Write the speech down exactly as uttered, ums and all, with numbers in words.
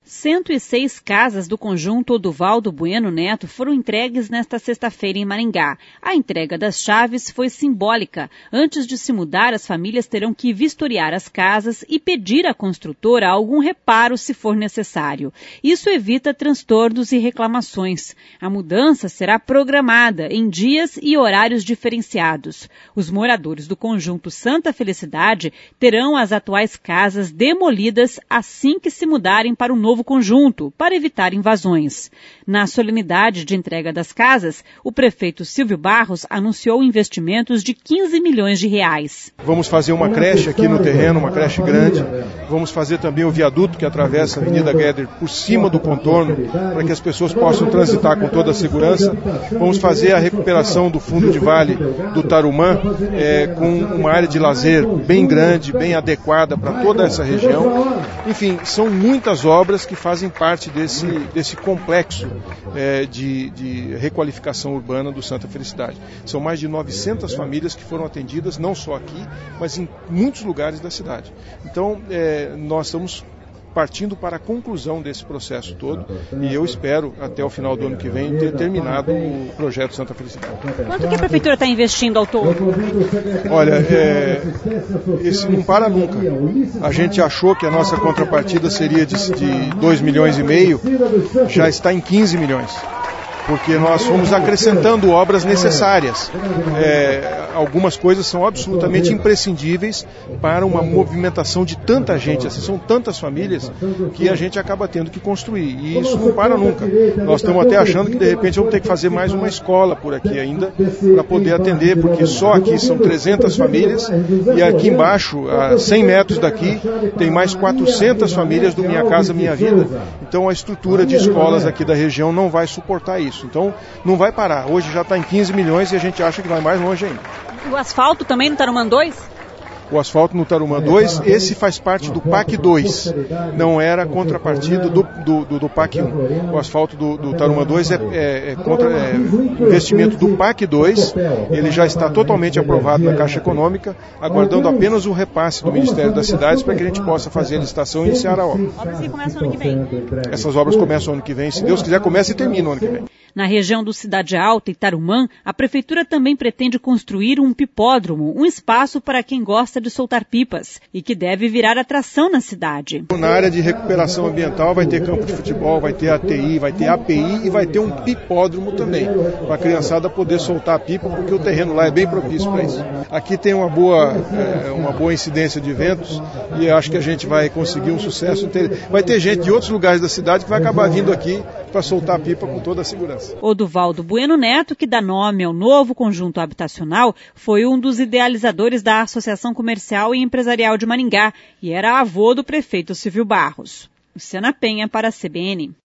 cento e seis casas do conjunto Oduvaldo Bueno Neto foram entregues nesta sexta-feira em Maringá. A entrega das chaves foi simbólica. Antes de se mudar, as famílias terão que vistoriar as casas e pedir à construtora algum reparo se for necessário. Isso evita transtornos e reclamações. A mudança será programada em dias e horários diferenciados. Os moradores do conjunto Santa Felicidade terão as atuais casas demolidas assim que se mudarem para o novo conjunto, para evitar invasões. Na solenidade de entrega das casas, o prefeito Silvio Barros anunciou investimentos de quinze milhões de reais. Vamos fazer uma creche aqui no terreno, uma creche grande. Vamos fazer também o viaduto que atravessa a Avenida Gueder por cima do contorno, para que as pessoas possam transitar com toda a segurança. Vamos fazer a recuperação do fundo de vale do Tarumã, é, com uma área de lazer bem grande, bem adequada para toda essa região. Enfim, são muitas obras que fazem parte desse, desse complexo é, de, de requalificação urbana do Santa Felicidade. São mais de novecentas famílias que foram atendidas, não só aqui, mas em muitos lugares da cidade. Então, é, nós estamos partindo para a conclusão desse processo todo e eu espero, até o final do ano que vem, ter terminado o projeto Santa Felicidade. Quanto que a Prefeitura está investindo ao todo? Olha, é, esse não para nunca. A gente achou que a nossa contrapartida seria de, de dois milhões e meio, já está em quinze milhões. Porque nós fomos acrescentando obras necessárias. É, algumas coisas são absolutamente imprescindíveis para uma movimentação de tanta gente, assim, são tantas famílias que a gente acaba tendo que construir. E isso não para nunca. Nós estamos até achando que de repente vamos ter que fazer mais uma escola por aqui ainda para poder atender, porque só aqui são trezentas famílias e aqui embaixo, a cem metros daqui, tem mais quatrocentas famílias do Minha Casa Minha Vida. Então a estrutura de escolas aqui da região não vai suportar isso. Então, não vai parar. Hoje já está em quinze milhões e a gente acha que vai mais longe ainda. O asfalto também no Tarumã dois? O asfalto no Tarumã dois, esse faz parte do P A C dois, não era a contrapartida do, do, do, do P A C um. O asfalto do, do Tarumã dois é, é, é, contra, é investimento do P A C dois, ele já está totalmente aprovado na Caixa Econômica, aguardando apenas o repasse do Ministério das Cidades para que a gente possa fazer a licitação e iniciar a obra. Obras que começam ano que vem? Essas obras começam ano que vem, se Deus quiser, começa e termina o ano que vem. Na região do Cidade Alta e Tarumã, a Prefeitura também pretende construir um pipódromo, um espaço para quem gosta de soltar pipas e que deve virar atração na cidade. Na área de recuperação ambiental vai ter campo de futebol, vai ter A T I, vai ter A P I e vai ter um pipódromo também, para a criançada poder soltar a pipa, porque o terreno lá é bem propício para isso. Aqui tem uma boa, é, uma boa incidência de ventos e acho que a gente vai conseguir um sucesso. Vai ter gente de outros lugares da cidade que vai acabar vindo aqui para soltar a pipa com toda a segurança. Oduvaldo Bueno Neto, que dá nome ao novo conjunto habitacional, foi um dos idealizadores da Associação Comercial e Empresarial de Maringá e era avô do prefeito Silvio Barros. Luciana Penha para a C B N.